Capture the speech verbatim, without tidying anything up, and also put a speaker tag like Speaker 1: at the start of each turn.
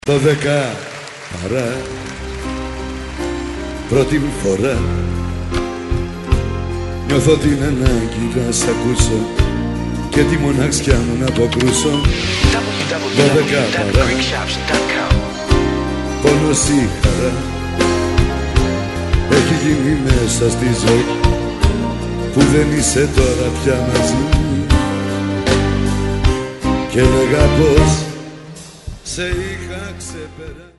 Speaker 1: Δώδεκα παρά πρώτη φορά νιώθω την ανάγκη να σ' ακούσω και τη μοναξιά μου να αποκρούσω. Δώδεκα παρά πόνος ή χαρά έχει γίνει μέσα στη ζωή που δεν είσαι τώρα πια μαζί μου και έλεγα πως σε είχα ξεπεράσει.